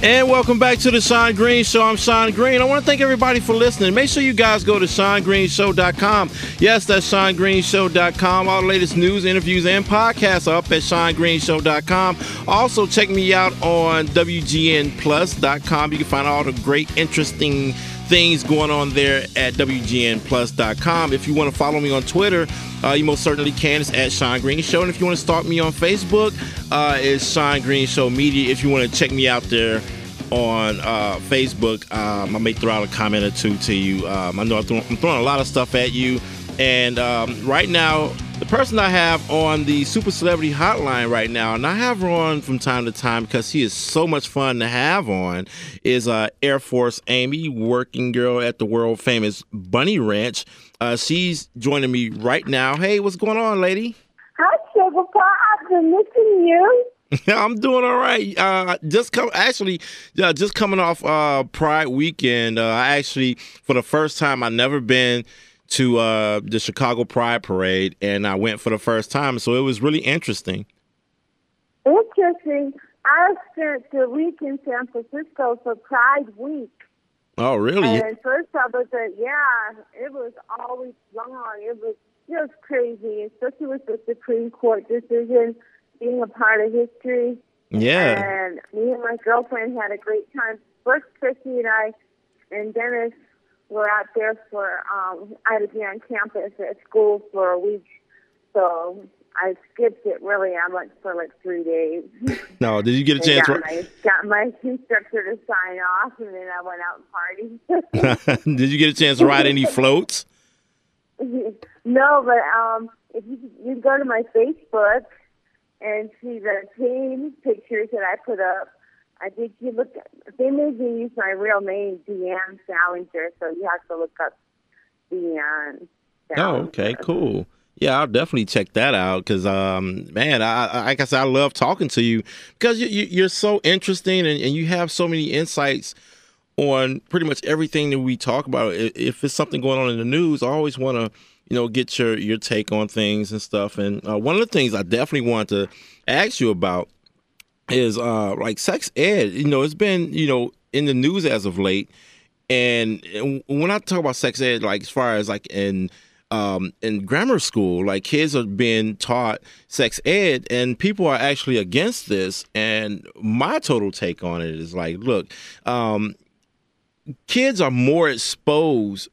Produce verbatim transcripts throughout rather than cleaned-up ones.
And welcome back to the Sean Green Show. I'm Sean Green. I want to thank everybody for listening. Make sure you guys go to sean green show dot com. Yes, that's sean green show dot com. All the latest news, interviews, and podcasts are up at sean green show dot com. Also, check me out on w g n plus dot com. You can find all the great, interesting things going on there at w g n plus dot com. If you want to follow me on Twitter, uh, you most certainly can. It's at Sean Green Show. And if you want to stalk me on Facebook, uh, it's Sean Green Show Media. If you want to check me out there on uh, Facebook, um, I may throw out a comment or two to you. Um, I know I'm throwing, I'm throwing a lot of stuff at you. And um, right now, the person I have on the Super Celebrity Hotline right now, and I have her on from time to time because he is so much fun to have on, is uh, Air Force Amy, working girl at the world famous Bunny Ranch. Uh, she's joining me right now. Hey, what's going on, lady? Hi, Sugar Pie. I've been missing you. I'm doing all right. Uh, just come, actually, uh, just coming off uh, Pride weekend. Uh, I actually, for the first time, I've never been to uh, the Chicago Pride Parade, and I went for the first time, so it was really interesting. Interesting. I spent the week in San Francisco for Pride Week. Oh, really? And first I was like, yeah, it was always long. It was just crazy, especially with the Supreme Court decision being a part of history. Yeah. And me and my girlfriend had a great time. First, Chrissy and I and Dennis were out there for, um, I had to be on campus at school for a week. So I skipped it, really. I went for like three days. No, did you get a chance? Got my, got my instructor to sign off, and then I went out and partied. Did you get a chance to ride any floats? No, but um, if you, you go to my Facebook and see the team pictures that I put up, I think you look at, they made me use my real name, Deanne Salinger, so you have to look up Deanne Salinger. Oh, okay, cool. Yeah, I'll definitely check that out because, um, man, I, I, like I said, I love talking to you because you, you, you're so interesting and, and you have so many insights on pretty much everything that we talk about. If it's something going on in the news, I always want to, you know, get your, your take on things and stuff. And uh, one of the things I definitely want to ask you about is uh, like sex ed. You know, it's been, you know, in the news as of late. And, and when I talk about sex ed, like as far as like in Um, in grammar school, like kids are being taught sex ed and people are actually against this. And my total take on it is like, look, um, kids are more exposed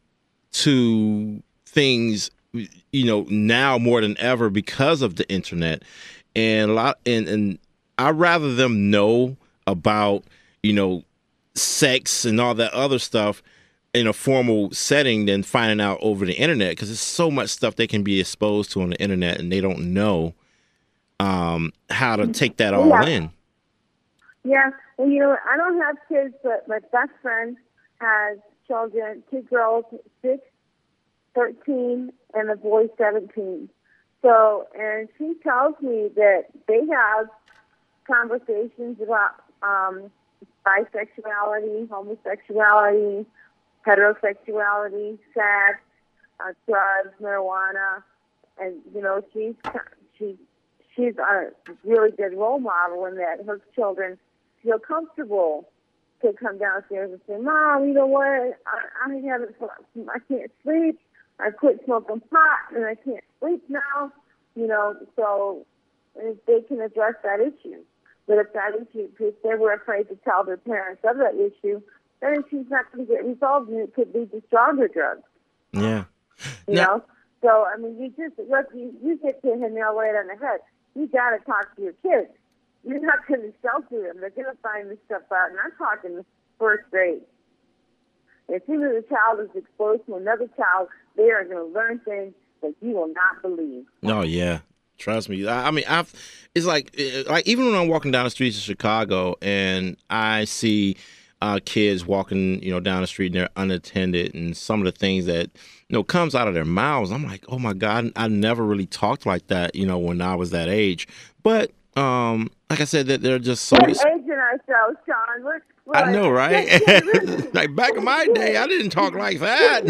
to things, you know, now more than ever because of the internet. And a lot, and, and I'd rather them know about, you know, sex and all that other stuff in a formal setting than finding out over the internet, because there's so much stuff they can be exposed to on the internet and they don't know um, how to take that all yeah. in. Yeah, well, you know, I don't have kids, but my best friend has children, two girls, six, thirteen, and a boy, seventeen. So, and she tells me that they have conversations about um, bisexuality, homosexuality, heterosexuality, sex, uh, drugs, marijuana, and you know she's she she's a really good role model in that her children feel comfortable to come downstairs and say, "Mom, you know what? I, I haven't, I can't sleep. I quit smoking pot and I can't sleep now." You know, so if they can address that issue, but if that issue, if they were afraid to tell their parents of that issue, then she's not going to get resolved, and it could lead to stronger drugs. Yeah. You now, know? So, I mean, you just, look, you, you get to hit the nail right on the head. You got to talk to your kids. You're not going to shelter them. They're going to find this stuff out. And I'm talking first grade. As soon as a child is exposed to another child, they are going to learn things that you will not believe. Oh, yeah. Trust me. I, I mean, I've, it's like, like, even when I'm walking down the streets of Chicago and I see Uh, kids walking, you know, down the street and they're unattended, and some of the things that, you know, comes out of their mouths, I'm like, oh my God, I never really talked like that, you know, when I was that age. But um, like I said, that they're just so. We're aging ourselves, Sean. We're, we're I know, like, right? Like back in my day, I didn't talk like that.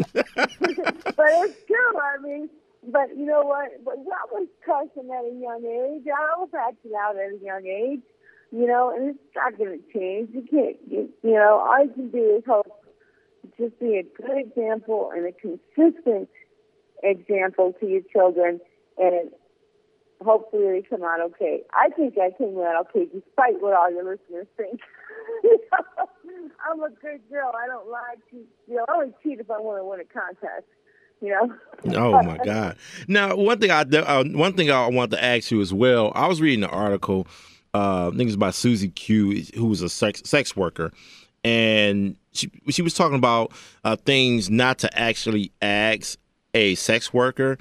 But it's true. I mean, but you know what? But that was cussing at a young age. I was acting out at a young age. You know, and it's not going to change. You can't, you, you know, all you can do is hope to just be a good example and a consistent example to your children, and hopefully they come out okay. I think I came out okay, despite what all your listeners think. I'm a good girl. I don't lie. To, you know, I only cheat if I want to win a contest. You know. Oh my God! Now, one thing I uh, one thing I want to ask you as well. I was reading an article. Uh, I think it's by Susie Q, who was a sex sex worker, and she she was talking about uh, things not to actually ask a sex worker,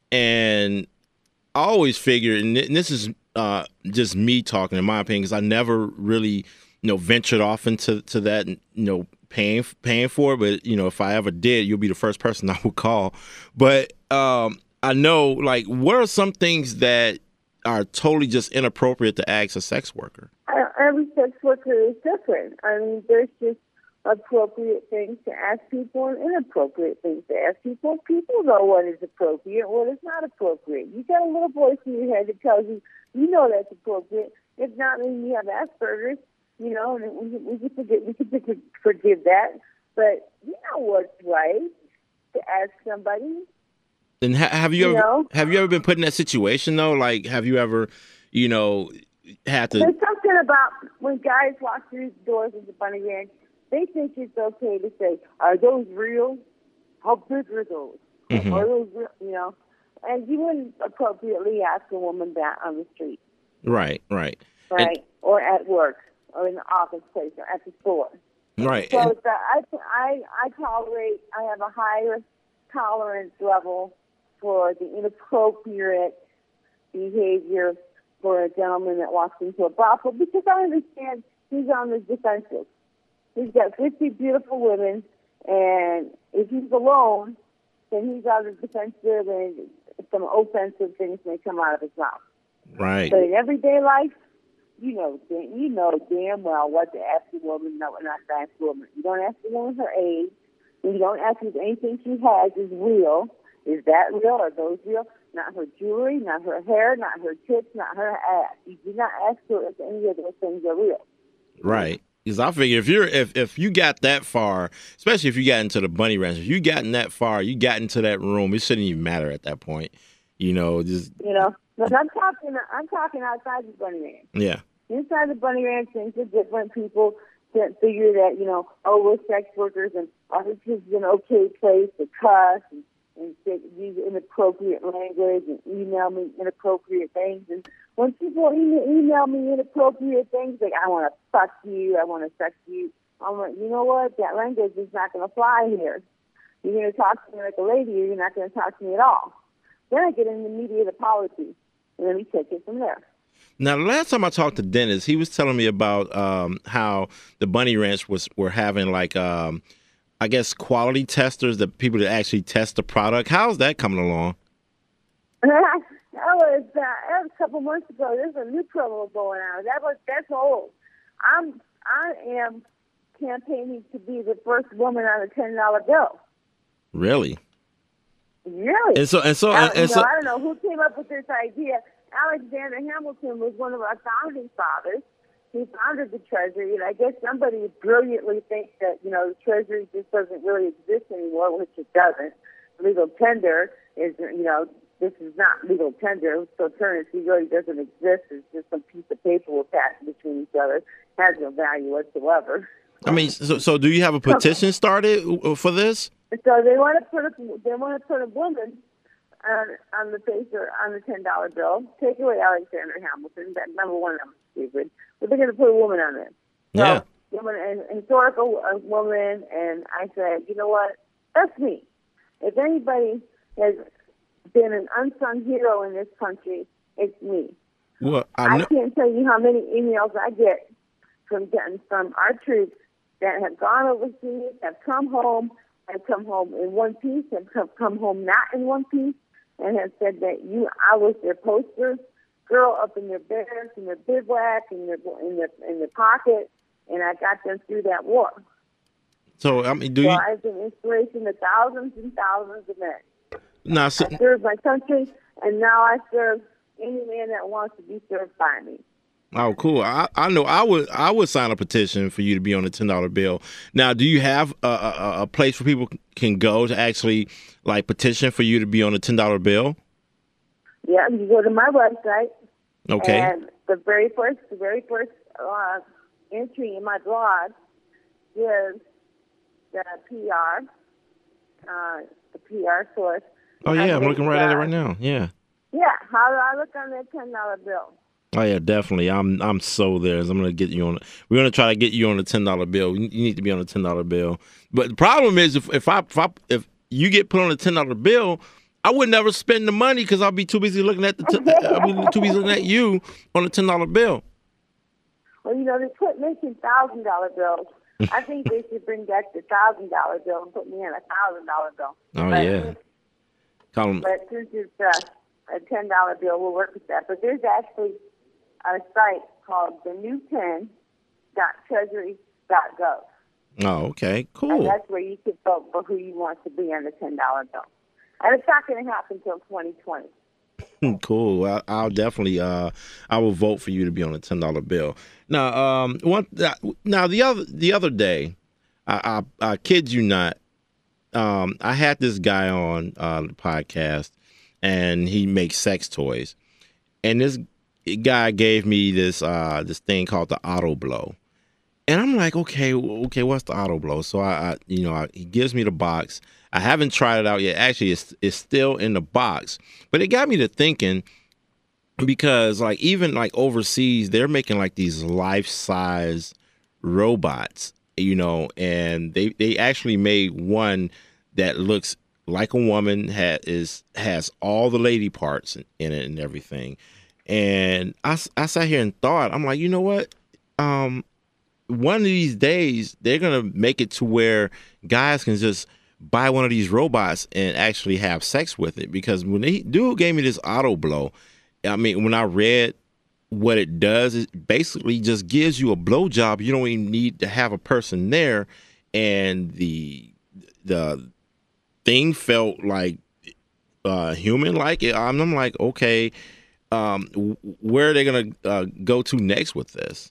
and I always figured, and this is uh, just me talking in my opinion, because I never really, you know, ventured off into to that, you know, paying paying for it. But you know, if I ever did, you'll be the first person I would call. But um, I know, like, what are some things that are totally just inappropriate to ask a sex worker? Every sex worker is different. I mean, there's just appropriate things to ask people and inappropriate things to ask people. People know what is appropriate, what is not appropriate. You got a little voice in your head that tells you, you know that's appropriate. If not, then you have Asperger's, you know, and we, we can forget, we can forgive that. But you know what's right to ask somebody. And ha- have you, you ever know? have you ever been put in that situation though? Like, have you ever, you know, had to? There's something about when guys walk through the doors of the Bunny Ranch. They think it's okay to say, "Are those real? How big are those? Mm-hmm. Are those real?" You know, and you wouldn't appropriately ask a woman that on the street. Right, right, right, and, or at work, or in the office place, or at the store. Right. So and, the, I, I, I tolerate. I have a higher tolerance level for the inappropriate behavior for a gentleman that walks into a brothel, because I understand he's on the defensive. He's got fifty beautiful women, and if he's alone, then he's on the defensive, and some offensive things may come out of his mouth. Right. But in everyday life, you know, you know damn well what to ask a woman, no, not to ask a woman. You don't ask a woman her age. You don't ask if anything she has is real. Is that real? Are those real? Not her jewelry, not her hair, not her tits, not her ass. You do not ask her if any of those things are real. Right. Because I figure if you're if, if you got that far, especially if you got into the Bunny Ranch, if you gotten that far, you got into that room, it shouldn't even matter at that point. You know, just you know. But I'm talking I'm talking outside the Bunny Ranch. Yeah. Inside the Bunny Ranch, things are different. People that figure that, you know, oh, we're sex workers, and oh, this is an okay place to cuss and, and say, use inappropriate language and email me inappropriate things. And when people email, email me inappropriate things, like, I want to fuck you, I want to sex you, I'm like, you know what? That language is not going to fly here. You're going to talk to me like a lady, or you're not going to talk to me at all. Then I get an immediate apology, and then we take it from there. Now, the last time I talked to Dennis, he was telling me about um, how the Bunny Ranch was were having, like, um, I guess, quality testers, the people that actually test the product. How's that coming along? that was uh, that was a couple months ago. There's a new promo going on. That was that's old. I'm I am campaigning to be the first woman on a ten dollar bill. Really? Really? And so and so I, and, and know, so I don't know who came up with this idea. Alexander Hamilton was one of our founding fathers. He founded the Treasury, and I guess somebody brilliantly thinks that, you know, the Treasury just doesn't really exist anymore, which it doesn't. Legal tender is, you know, this is not legal tender, so currency really doesn't exist. It's just some piece of paper we're passing between each other. It has no value whatsoever. I mean, so, so do you have a petition started for this? So they want to put a, they want to put a woman on, on the face or on the ten dollar bill. Take away Alexander Hamilton. That number one, I'm stupid. But they're going to put a woman on there. Yeah. So, woman, an historical uh, woman, and I said, you know what? That's me. If anybody has been an unsung hero in this country, it's me. Well, I, I know- can't tell you how many emails I get from from our troops that have gone overseas, have come home, have come home in one piece, have come, come home not in one piece, and have said that you, I was their poster girl up in their barracks, in their bivouac, in their in their in their pocket, and I got them through that war. So I mean, do so you? I've been inspiration to thousands and thousands of men. Now, so, I served my country, and now I serve any man that wants to be served by me. Oh, cool. I, I know I would I would sign a petition for you to be on the ten dollar bill. Now, do you have a, a, a place where people can go to actually like petition for you to be on the ten dollar bill? Yeah, you go to my website. Okay. And the very first, the very first uh, entry in my blog is the P R, uh, the P R source. Oh yeah, I'm looking right uh, at it right now. Yeah. Yeah, how do I look on that ten dollar bill? Oh yeah, definitely. I'm I'm so there. I'm gonna get you on. We're gonna try to get you on the ten dollar bill. You need to be on the ten dollar bill. But the problem is, if if I if, I, if you get put on the ten dollar bill, I would never spend the money because I'll be too busy looking at the. T- I'll be too busy looking at you on the ten dollar bill. Well, you know they quit making thousand dollar bills. I think they should bring back the thousand dollar bill and put me in a thousand dollar bill. Oh but, yeah. Call them. But since it's uh, a ten dollar bill, we'll work with that. But there's actually a site called the new ten dot treasury dot gov. Oh, okay, cool. And that's where you can vote for who you want to be on the ten dollar bill. And it's not going to happen until twenty twenty. Cool. I, I'll definitely. Uh, I will vote for you to be on the ten dollar bill. Now, um, one. Now the other the other day, I, I, I kid you not. Um, I had this guy on uh, the podcast, and he makes sex toys, and this guy gave me this uh, this thing called the Auto Blow, and I'm like, okay, okay, what's the Auto Blow? So I, I you know, I, he gives me the box. I haven't tried it out yet. Actually, it's it's still in the box, but it got me to thinking because like even like overseas, they're making like these life size robots, you know, and they they actually made one that looks like a woman, has is has all the lady parts in, in it and everything. And I, I sat here and thought, I'm like, you know what? Um, one of these days, they're going to make it to where guys can just buy one of these robots and actually have sex with it. Because when they dude gave me this Auto Blow, I mean, when I read what it does, it basically just gives you a blowjob. You don't even need to have a person there. And the the thing felt like uh, human-like. I'm, I'm like, okay. Um, where are they going to uh, go to next with this?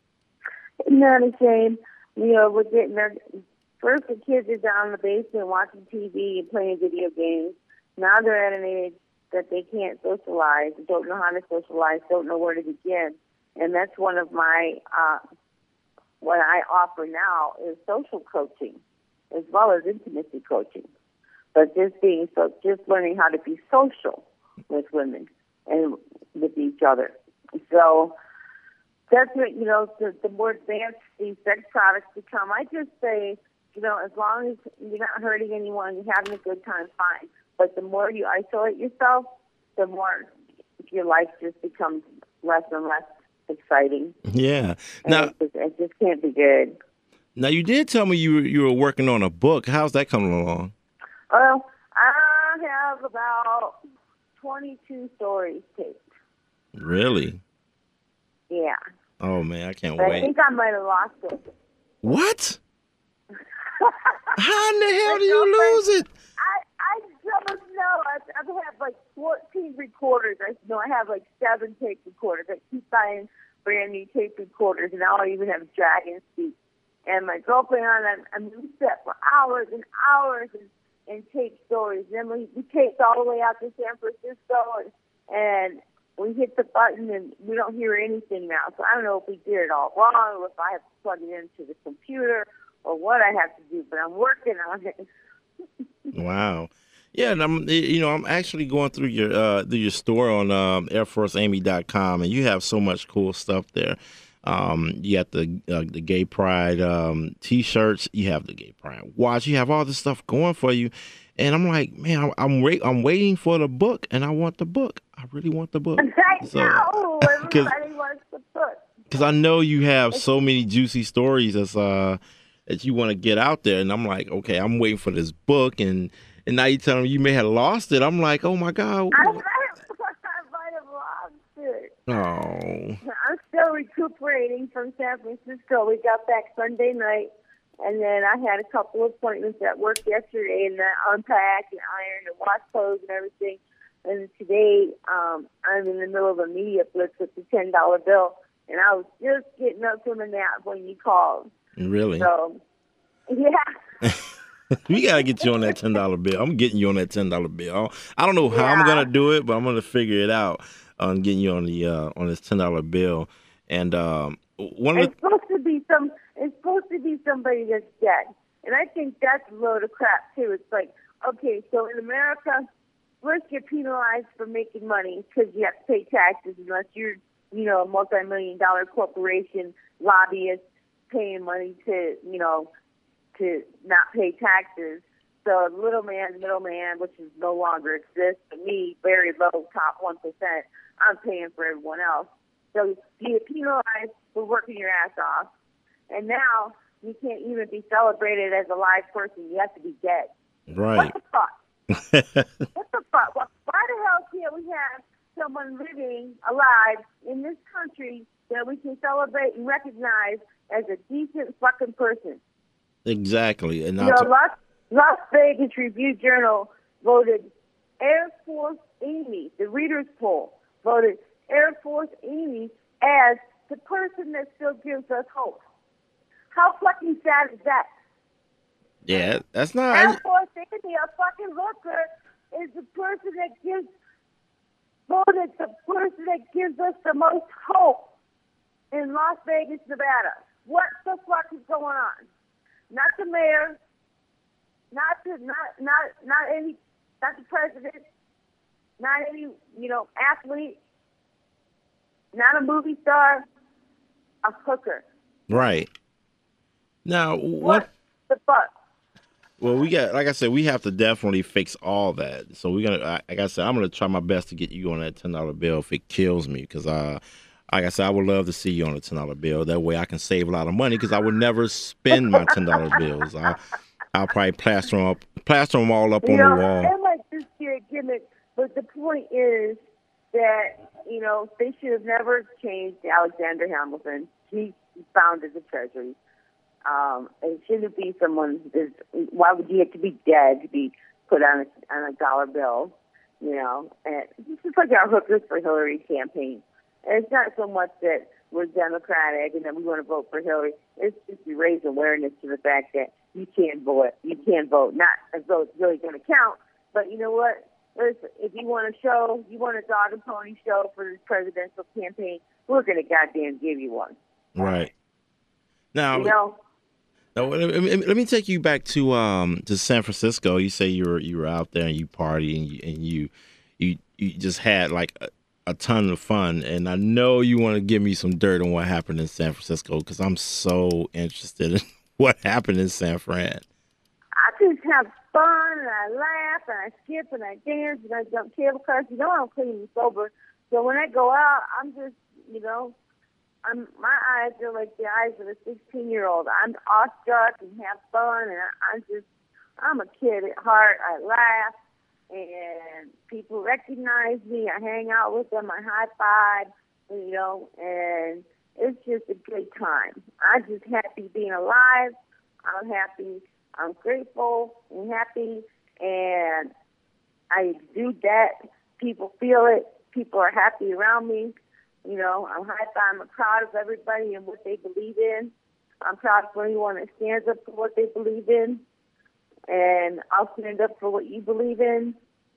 Not a shame. You know, we're getting there. First, the kids are down in the basement watching T V and playing video games. Now they're at an age that they can't socialize, don't know how to socialize, don't know where to begin. And that's one of my, uh, what I offer now is social coaching as well as intimacy coaching. But just being, so just learning how to be social with women and with each other. So that's what, you know, the, the more advanced these sex products become, I just say, you know, as long as you're not hurting anyone, you're having a good time, fine. But the more you isolate yourself, the more your life just becomes less and less exciting. Yeah. And now, it just, it just can't be good. Now, you did tell me you were, you were working on a book. How's that coming along? Well, I have about twenty-two stories taped. Really? Yeah. Oh, man, I can't but wait. I think I might have lost it. What? How in the hell do you lose it? I, I don't know. I've, I've had like fourteen recorders. I know I have like seven tape recorders. I keep buying brand new tape recorders, and now I even have Dragon Speak. And my girlfriend and I, I mean, we sat for hours and hours and, and taped stories. Then we, we taped all the way out to San Francisco, and, and we hit the button, and we don't hear anything now. So I don't know if we did it all wrong, or if I have to plug it into the computer, or what I have to do. But I'm working on it. Wow. Yeah, and I'm you know I'm actually going through your uh, through your store on um, air force amy dot com, and you have so much cool stuff there. Um, you got the uh, the Gay Pride um, T-shirts, you have the Gay Pride watch, you have all this stuff going for you, and I'm like, man, I'm I'm, wait, I'm waiting for the book, and I want the book. I really want the book. I so, know everybody wants the book because I know you have so many juicy stories that's uh that you want to get out there, and I'm like, okay, I'm waiting for this book, and and now you tell me you may have lost it. I'm like, oh my god. I might, I might have lost it. Oh. I'm still recuperating from San Francisco. We got back Sunday night, and then I had a couple of appointments at work yesterday, and I unpacked and ironed and washed clothes and everything. And today, um, I'm in the middle of a media blitz with the ten dollar bill, and I was just getting up from a nap when you called. Really? So, yeah. We gotta get you on that ten dollar bill. I'm getting you on that ten dollar bill. I don't know how Yeah. I'm gonna do it, but I'm gonna figure it out on getting you on the uh, on this ten dollar bill. And um, one of It's the supposed to be some. It's supposed to be somebody that's dead, and I think that's a load of crap too. It's like, okay, so in America, first you're penalized for making money because you have to pay taxes unless you're, you know, a multi-million dollar corporation lobbyist paying money to, you know, to not pay taxes. So the little man, middleman, which is no longer exists, to me, very low, top one percent, I'm paying for everyone else. So you get penalized for working your ass off. And now you can't even be celebrated as a live person. You have to be dead. right. What the fuck? What the fuck? Why the hell can't we have someone living alive in this country that we can celebrate and recognize as a decent fucking person? Exactly. And You I'll know, t- Las, Las Vegas Review Journal voted Air Force Amy, the readers poll, voted Air Force Amy as the person that still gives us hope. How fucking sad is that? yeah, that's Air not. Force Amy, a fucking hooker, is the person that gives voted the person that gives us the most hope in Las Vegas, Nevada. What the fuck is going on? Not the mayor, not the not not not any not the president, not any, you know, athlete, not a movie star, a hooker. Right. Now, What what? the fuck? Well, we got, like I said, we have to definitely fix all that. So we're gonna, I- like I said, I'm gonna try my best to get you on that ten dollar bill if it kills me, because uh, like I said, I would love to see you on a ten dollar bill. That way, I can save a lot of money because I would never spend my ten dollar bills. I, I'll probably plaster them up, plaster them all up You on know, the wall. that might just be a gimmick, but the point is that, you know, they should have never changed Alexander Hamilton. He founded the Treasury. Um, it shouldn't be someone who's, why would you have to be dead to be put on a, on a dollar bill, you know? And this is like our hookers for Hillary campaign. And it's not so much that we're Democratic and that we want to vote for Hillary. It's just to raise awareness to the fact that you can't vote. You can't vote. Not as though it's really going to count, but you know what? Listen, if you want a show, you want a dog and pony show for the presidential campaign, we're going to goddamn give you one. Right. Now, You know? now let, me, let me take you back to um to San Francisco. You say you were you were out there and you party and you and you you, you just had like a, a ton of fun. And I know you want to give me some dirt on what happened in San Francisco because I'm so interested in what happened in San Fran. I just have fun and I laugh and I skip and I dance and I jump cable cars. You know I'm clean and sober. So when I go out, I'm just, you know, I'm, my eyes are like the eyes of a sixteen-year-old. I'm awestruck and have fun, and I, I'm just, I'm a kid at heart. I laugh, and people recognize me. I hang out with them. I high-five, you know, and it's just a good time. I'm just happy being alive. I'm happy. I'm grateful and happy, and I exude that. People feel it. People are happy around me. You know, I'm high five. I'm proud of everybody and what they believe in. I'm proud of anyone that stands up for what they believe in. And I'll stand up for what you believe in.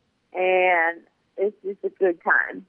And it's just a good time.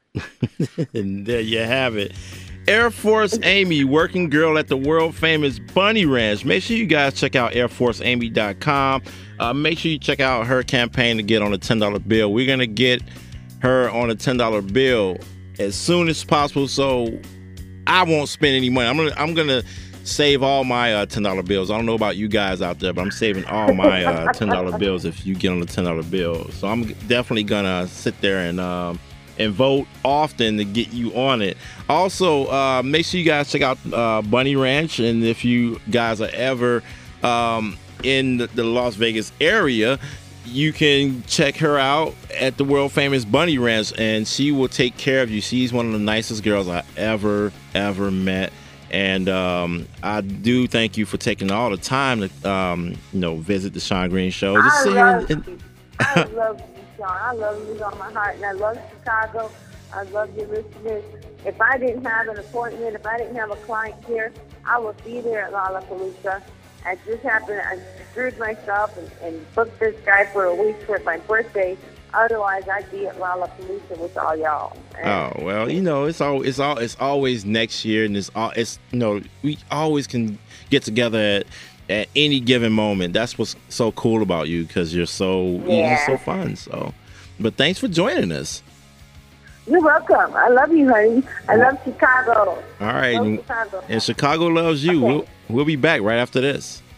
And there you have it. Air Force Amy, working girl at the world famous Bunny Ranch. Make sure you guys check out air force amy dot com. Uh, make sure you check out her campaign to get on a ten dollar bill. We're going to get her on a ten dollar bill as soon as possible, so I won't spend any money. I'm gonna I'm gonna save all my uh, ten dollar bills. I don't know about you guys out there, but I'm saving all my uh, ten dollar bills if you get on the ten dollar bill. So I'm definitely gonna sit there and um, and vote often to get you on it. Also, uh, make sure you guys check out uh, Bunny Ranch, and if you guys are ever um, in the, the Las Vegas area, you can check her out at the world famous Bunny Ranch, and she will take care of you. She's one of the nicest girls I ever, ever met. And um, I do thank you for taking all the time to, um, you know, visit the Sean Green Show. Just I sit love here and, you. I love you, Sean. I love you with all my heart, and I love Chicago. I love your listeners. If I didn't have an appointment, if I didn't have a client here, I would be there at Lollapalooza. I just happened, I screwed myself and, and booked this guy for a week for my birthday. Otherwise, I'd be at Lollapalooza with all y'all. And Oh well, you know, it's all it's all it's always next year, and it's all it's you know we always can get together at, at any given moment. That's what's so cool about you, because you're so you're Yeah. just so fun. So, but thanks for joining us. You're welcome. I love you, honey. I love Chicago. All right, Love and, Chicago. and Chicago loves you. Okay. We'll we'll be back right after this.